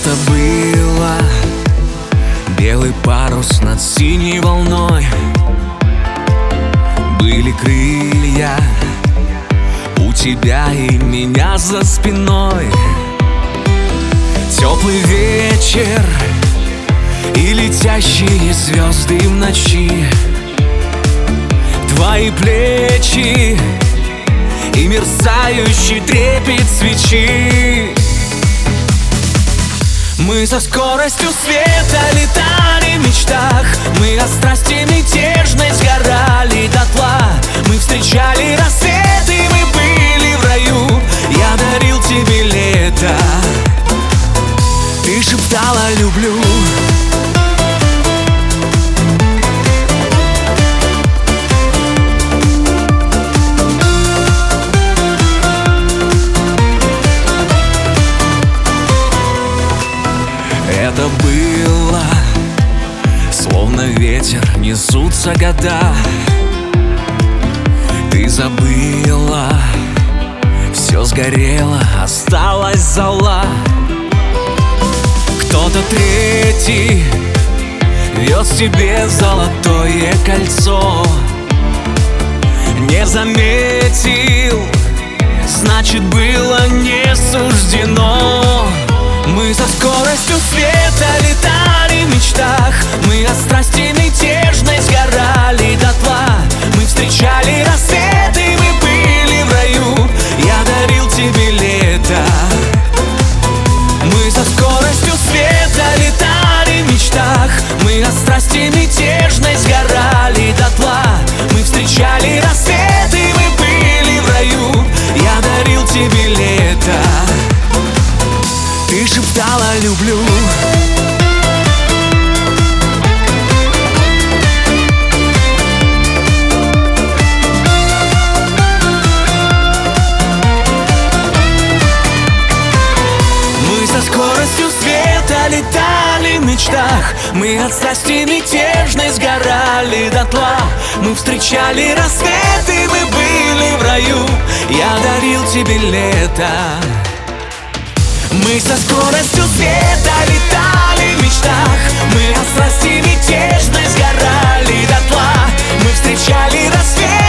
Это было белый парус над синей волной. Были крылья у тебя и меня за спиной. Теплый вечер и летящие звезды в ночи, твои плечи и мерцающий трепет свечи. Мы со скоростью света летали в мечтах, мы от страсти мятежной сгорали дотла. Мы встречали рассветы, мы были в раю, я дарил тебе лето, ты шептала «люблю». Это было, словно ветер, несутся года. Ты забыла, все сгорело, осталась зола. Кто-то третий вез тебе золотое кольцо. Не заметил, значит было не суждено. Мы со скоростью света летали в мечтах, мы от страсти мятежной сгорали дотла. Мы встречали рассветы, мы были в раю, я дарил тебе лето. Мы со скоростью света летали в мечтах, мы от страсти мятежной сгорали дотла. Мы встречали рассветы, мы были в раю, я дарил тебе лето, ты шептала «люблю». Мы со скоростью света летали в мечтах, мы от страсти мятежной сгорали дотла. Мы встречали рассветы, мы были в раю, я дарил тебе лето. Мы со скоростью света летали в мечтах, мы от страсти мятежной сгорали дотла. Мы встречали рассвет.